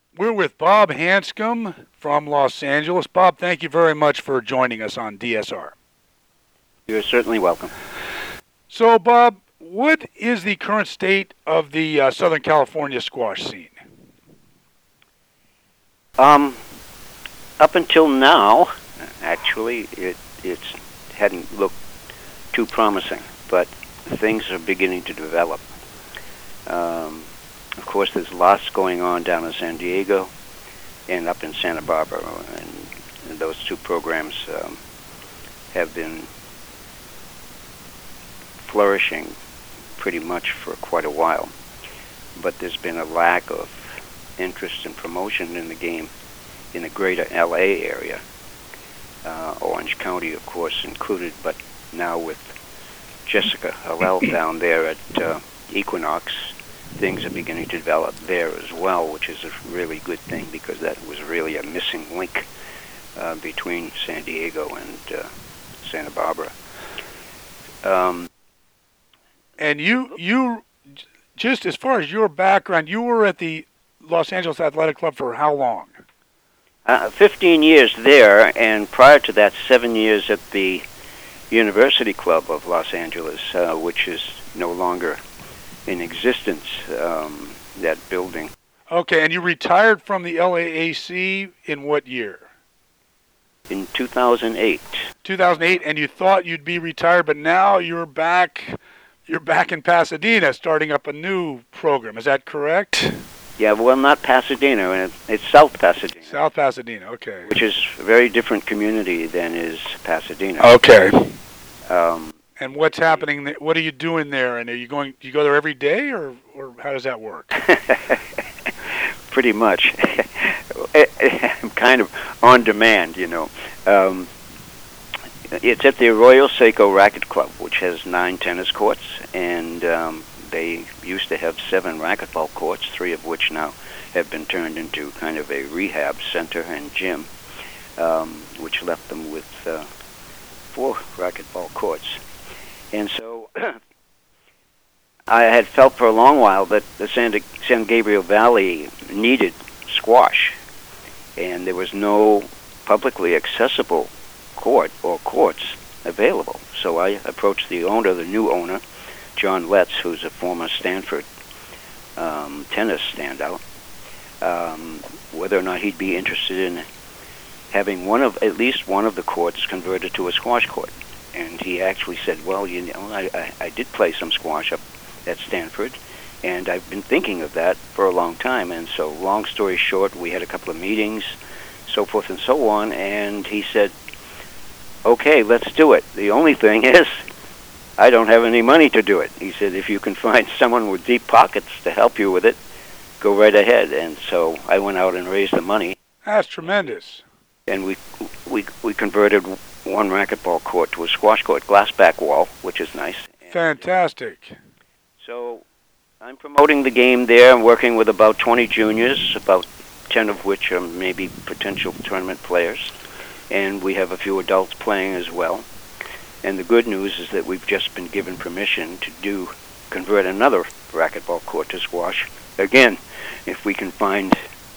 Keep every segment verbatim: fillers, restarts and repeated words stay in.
We're with Bob Hanscom from Los Angeles. Bob, thank you very much for joining us on D S R. You're certainly welcome. So, Bob, what is the current state of the uh, Southern California squash scene? Um, up until now, actually, it it's hadn't looked too promising, but things are beginning to develop. Um, of course, there's lots going on down in San Diego and up in Santa Barbara, and, and those two programs um, have been flourishing pretty much for quite a while. But there's been a lack of interest and promotion in the game in the greater L A area. Uh, Orange County, of course, included, but now with Jessica Hallel down there at uh, Equinox, things are beginning to develop there as well, which is a really good thing because that was really a missing link uh, between San Diego and uh, Santa Barbara. Um, and you, you, just as far as your background, you were at the Los Angeles Athletic Club for how long? Uh, fifteen years there, and prior to that, seven years at the University Club of Los Angeles, uh, which is no longer in existence, um, that building. Okay, and you retired from the L A A C in what year? In two thousand eight. two thousand eight, and you thought you'd be retired, but now you're back, you're back in Pasadena starting up a new program. Is that correct? Yeah, well, not Pasadena. It's South Pasadena. South Pasadena, okay. Which is a very different community than is Pasadena. Okay. Um, and what's happening there? What are you doing there? And are you going? Do you go there every day, or or how does that work? Pretty much. I'm kind of on demand, you know. Um, it's at the Arroyo Seco Racket Club, which has nine tennis courts, and um, they used to have seven racquetball courts, three of which now have been turned into kind of a rehab center and gym, um, which left them with uh, four racquetball courts. And so I had felt for a long while that the San, San Gabriel Valley needed squash, and there was no publicly accessible court or courts available. So I approached the owner, the new owner, John Letts, who's a former Stanford um, tennis standout, um, whether or not he'd be interested in having one of at least one of the courts converted to a squash court. And he actually said, well, you know, I, I, I did play some squash up at Stanford, and I've been thinking of that for a long time. And so, long story short, we had a couple of meetings, so forth and so on, and he said, okay, let's do it. The only thing is, I don't have any money to do it. He said, if you can find someone with deep pockets to help you with it, go right ahead. And so I went out and raised the money. That's tremendous. And we we we converted one racquetball court to a squash court, glass back wall, which is nice. Fantastic. And so I'm promoting the game there. I'm working with about twenty juniors, about ten of which are maybe potential tournament players. And we have a few adults playing as well. And the good news is that we've just been given permission to do convert another racquetball court to squash. Again, if we can find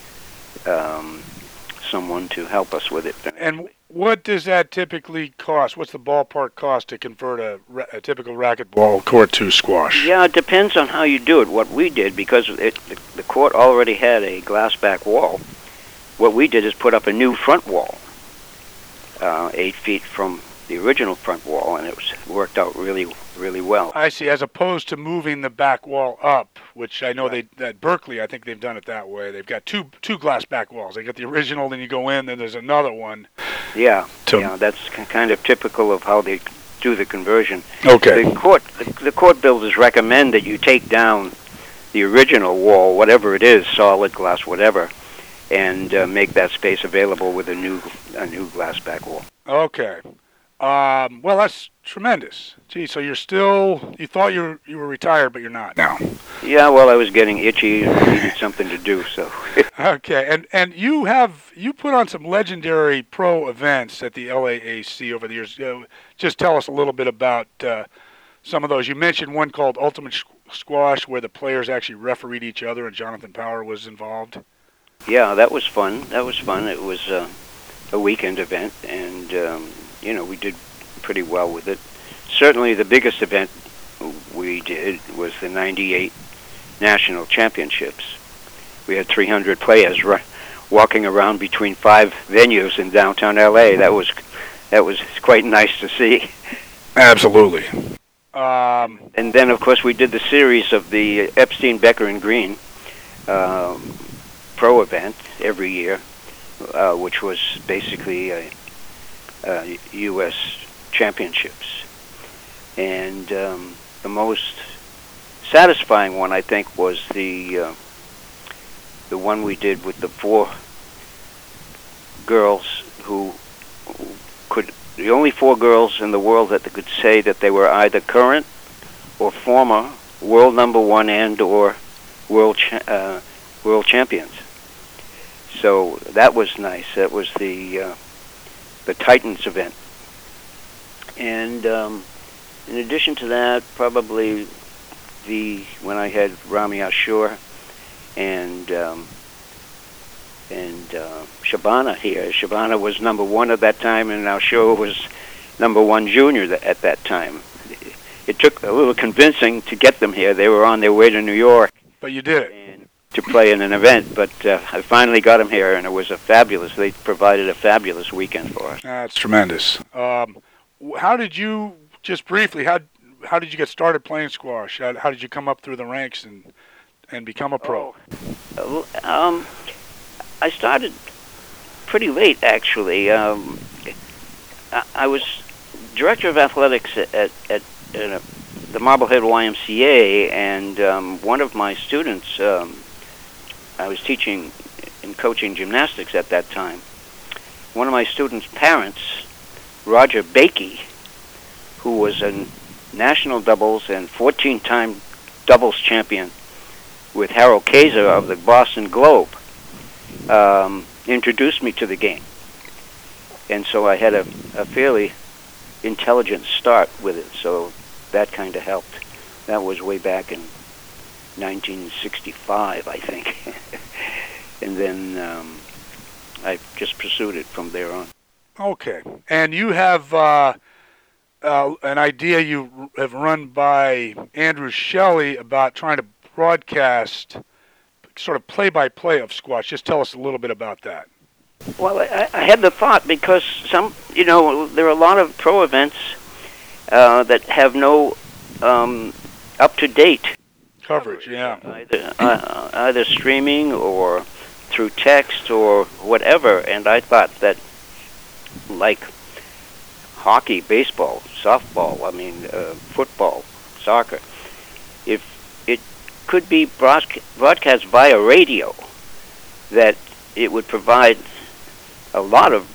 um, someone to help us with it. And what does that typically cost? What's the ballpark cost to convert a, a typical racquetball court to squash? Yeah, it depends on how you do it. What we did, because it, the, the court already had a glass back wall, what we did is put up a new front wall, uh, eight feet from the original front wall, and it was worked out really, really well. I see, as opposed to moving the back wall up, which I know right. they at Berkeley, I think they've done it that way. They've got two two glass back walls. They got the original, then you go in, then there's another one. Yeah, yeah, that's kind of typical of how they do the conversion. Okay. The court, the, the court builders recommend that you take down the original wall, whatever it is, solid glass, whatever, and uh, make that space available with a new a new glass back wall. Okay. Um, well, that's tremendous. Gee, so you're still, you thought you were, you were retired, but you're not now. Yeah, well, I was getting itchy and needed something to do, so. Okay, and, and you have, you put on some legendary pro events at the L A A C over the years. Uh, just tell us a little bit about uh, some of those. You mentioned one called Ultimate Squash, where the players actually refereed each other and Jonathan Power was involved. Yeah, that was fun. That was fun. It was uh, a weekend event, and um, you know we did pretty well with it. Certainly, the biggest event we did was the ninety-eight National Championships. We had three hundred players ru- walking around between five venues in downtown L A. That was that was quite nice to see. Absolutely. Um, And then, of course, we did the series of the Epstein, Becker, and Green um, pro event every year, uh, which was basically a, a U S championships. And um, the most satisfying one, I think, was the uh, the one we did with the four girls who, who could, the only four girls in the world that could say that they were either current or former world number one and or world cha- uh, world champions. So that was nice. That was the uh, the Titans event. And um, in addition to that, probably the when I had Rami Ashur and um, and uh, Shabana here. Shabana was number one at that time, and Ashur was number one junior th- at that time. It took a little convincing to get them here. They were on their way to New York. but you did it. And to play in an event, but uh, I finally got them here, and it was a fabulous. They provided a fabulous weekend for us. That's tremendous. Um, wh- how did you, just briefly, how how did you get started playing squash? How, how did you come up through the ranks and and become a pro? Oh. Um, I started pretty late, actually. Um, I, I was director of athletics at, at, at, at a, the Marblehead Y M C A, and um, one of my students, um, I was teaching and coaching gymnastics at that time. One of my students' parents, Roger Bakey, who was a national doubles and fourteen-time doubles champion with Harold Kaiser of the Boston Globe, um, introduced me to the game. And so I had a, a fairly intelligent start with it, so that kind of helped. That was way back in nineteen sixty-five, I think. And then um, I just pursued it from there on. Okay. And you have uh, uh, an idea you r- have run by Andrew Shelley about trying to broadcast sort of play-by-play of squash. Just tell us a little bit about that. Well, I, I had the thought because some, you know, there are a lot of pro events uh, that have no um, up-to-date Coverage, yeah. either uh, either streaming or through text or whatever. And I thought that, like hockey, baseball, softball, I mean, uh, football, soccer, if it could be broadca- broadcast via radio, that it would provide a lot of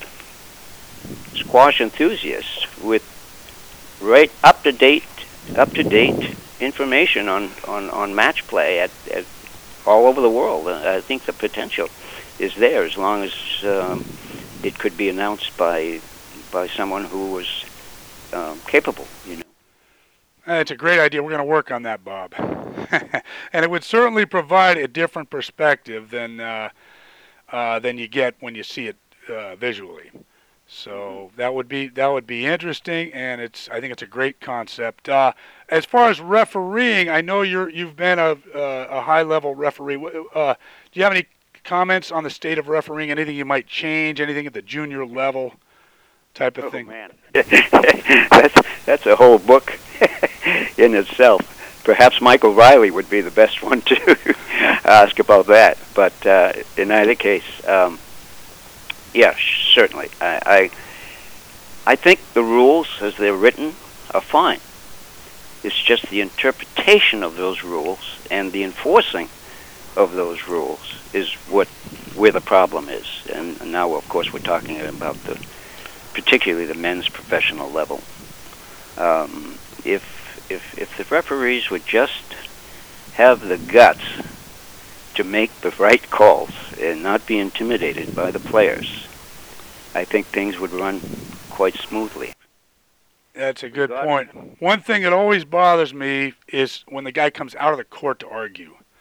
squash enthusiasts with right up to date, up to date information on, on, on match play at, at all over the world. Uh, I think the potential is there as long as um, it could be announced by by someone who was um, capable. You know. Uh, It's a great idea. We're going to work on that, Bob. And it would certainly provide a different perspective than uh, uh, than you get when you see it uh, visually. So that would be that would be interesting, and it's I think it's a great concept. Uh, as far as refereeing, I know you're you've been a uh, a high level referee. Wh- Uh, do you have any comments on the state of refereeing? Anything you might change? Anything at the junior level type of Oh thing? man, that's that's a whole book in itself. Perhaps Michael Riley would be the best one to ask about that. But uh, in either case, um, yeah, certainly. I, I I think the rules as they're written are fine. It's just the interpretation of those rules and the enforcing of those rules is what where the problem is. And now, of course, we're talking about the particularly the men's professional level. Um, if if if the referees would just have the guts to make the right calls and not be intimidated by the players, I think things would run quite smoothly. That's a good point. One thing that always bothers me is when the guy comes out of the court to argue.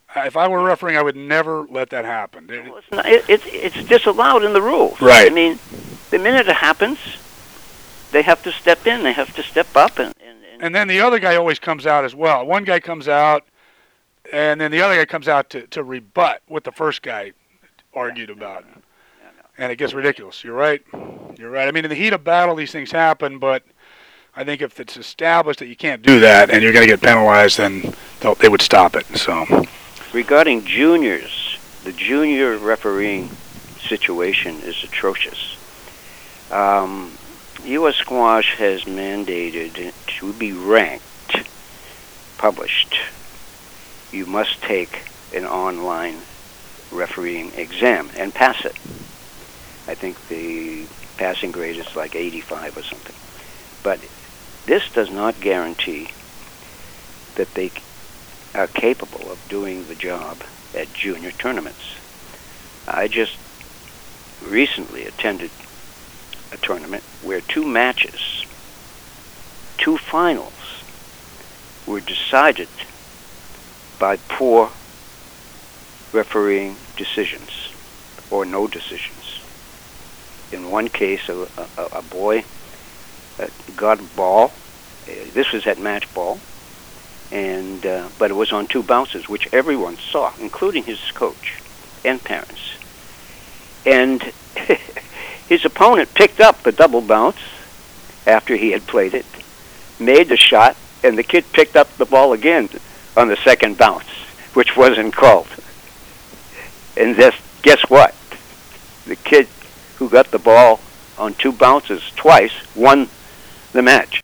If I were refereeing, I would never let that happen. Well, it's, not, it, it's it's disallowed in the rules. Right. I mean, the minute it happens, they have to step in. They have to step up. And, and, and, and then the other guy always comes out as well. One guy comes out, and then the other guy comes out to, to rebut what the first guy argued yeah, about. No, no, no. And it gets ridiculous. You're right. You're right. I mean, in the heat of battle, these things happen, but I think if it's established that you can't do that and you're going to get penalized, then they would stop it. So, regarding juniors, the junior refereeing situation is atrocious. Um, U S Squash has mandated to be ranked, published. You must take an online refereeing exam and pass it. I think the passing grade is like eighty-five or something. But this does not guarantee that they are capable of doing the job at junior tournaments. I just recently attended a tournament where two matches, two finals, were decided by poor refereeing decisions or no decisions. In one case, a, a, a boy uh, got a ball. Uh, this was at match ball, and uh, but it was on two bounces, which everyone saw, including his coach and parents. And his opponent picked up the double bounce after he had played it, made the shot, and the kid picked up the ball again on the second bounce, which wasn't called. And this, guess what? The kid who got the ball on two bounces twice won the match.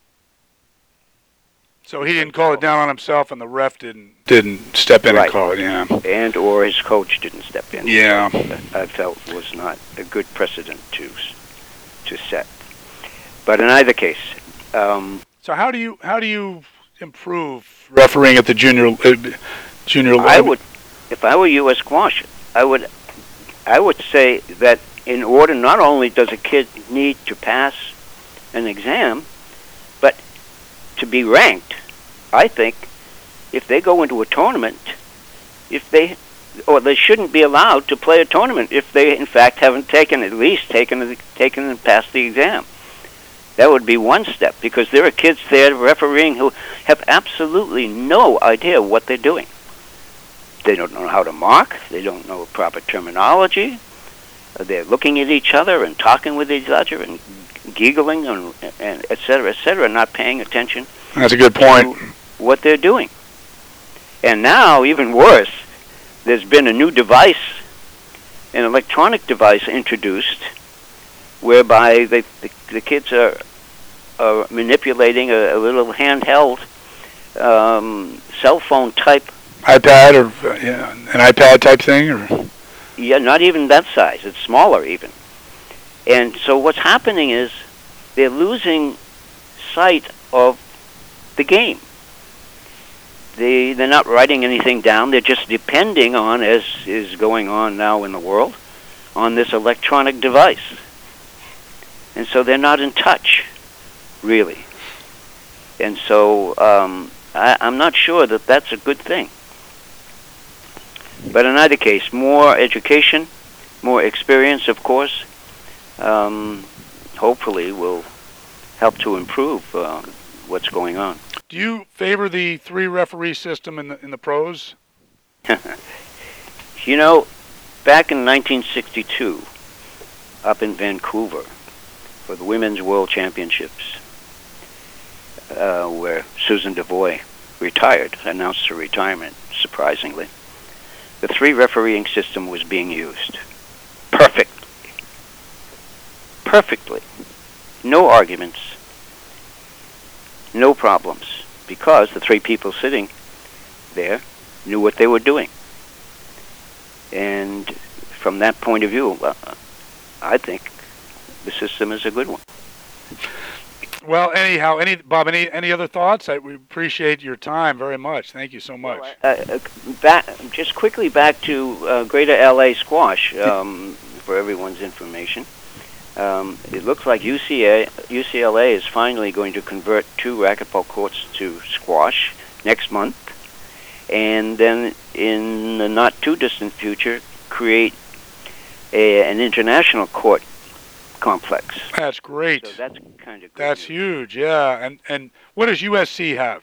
So he didn't call it down on himself, and the ref didn't didn't step in Right. and call it. Yeah. And or his coach didn't step in. Yeah. I felt was not a good precedent to to set. But in either case, um, So how do you how do you improve refereeing at the junior uh, junior level? I would, if I were U S Squash, I would I would say that in order, not only does a kid need to pass an exam, but to be ranked, I think if they go into a tournament, if they, or they shouldn't be allowed to play a tournament if they in fact haven't taken, at least taken, taken and passed the exam. That would be one step, because there are kids there refereeing who have absolutely no idea what they're doing. They don't know how to mark. They don't know proper terminology. They're looking at each other and talking with each other and giggling and, and et cetera, et cetera, not paying attention. That's a good point. To what they're doing. And now, even worse, there's been a new device, an electronic device introduced, whereby they, the, the kids are, are manipulating a, a little handheld um, cell phone type. iPad or uh, yeah, an iPad type thing, or Yeah, not even that size. It's smaller even. And so what's happening is they're losing sight of the game. They, they're not writing anything down. They're just depending on, as is going on now in the world, on this electronic device. And so they're not in touch, really. And so um, I, I'm not sure that that's a good thing. But in either case, more education, more experience, of course, um, hopefully will help to improve uh, what's going on. do you favor the three referee system in the in the pros? You know, back in nineteen sixty-two, up in Vancouver, for the Women's World Championships, uh, where Susan Devoy retired, announced her retirement, surprisingly, the three refereeing system was being used. Perfectly. Perfectly. No arguments. No problems. Because the three people sitting there knew what they were doing. And from that point of view, uh, I think the system is a good one. Well, anyhow, any Bob, any any other thoughts? I, we appreciate your time very much. Thank you so much. Uh, uh, back, just quickly back to uh, Greater L A Squash, um, for everyone's information. Um, it looks like U C A, U C L A is finally going to convert two racquetball courts to squash next month. and then in the not too distant future, create a, an international court complex. That's great. So that's kind of good That's news. huge, yeah. And and what does U S C have?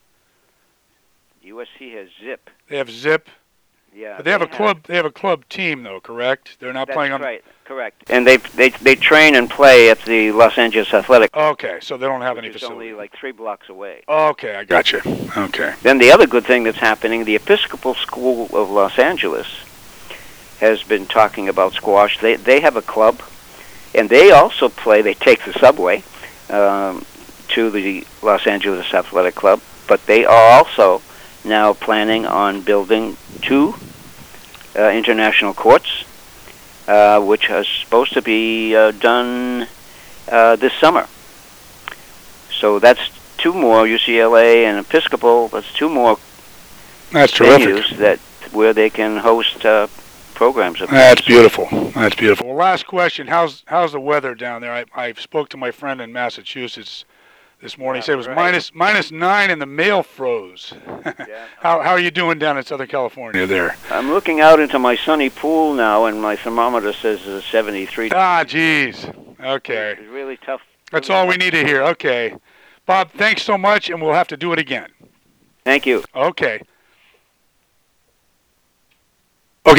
U S C has Zip. They have Zip. Yeah, But they have a club. They have a club team, though, correct? They're not That's playing on. right, correct. And they they they train and play at the Los Angeles Athletic, Okay, so they don't have which any is facility. only like three blocks away. Okay, I got you. Okay. Then the other good thing that's happening, the Episcopal School of Los Angeles has been talking about squash. They they have a club, and they also play. They take the subway um, to the Los Angeles Athletic Club, but they are also now planning on building two uh, international courts, uh, which are supposed to be uh, done uh, this summer. So that's two more, U C L A and Episcopal. That's two more That's terrific. venues that where they can host uh, programs. Of That's theirs. beautiful. That's beautiful. Well, last question: How's how's the weather down there? I I spoke to my friend in Massachusetts this morning. He said it was Right. minus minus nine and the mail froze. Yeah. how how are you doing down in Southern California there? I'm looking out into my sunny pool now, and my thermometer says it's seventy-three. Ah, geez. Okay, It's really tough. that's all we need to hear. Okay, Bob, thanks so much, and we'll have to do it again. Thank you. Okay.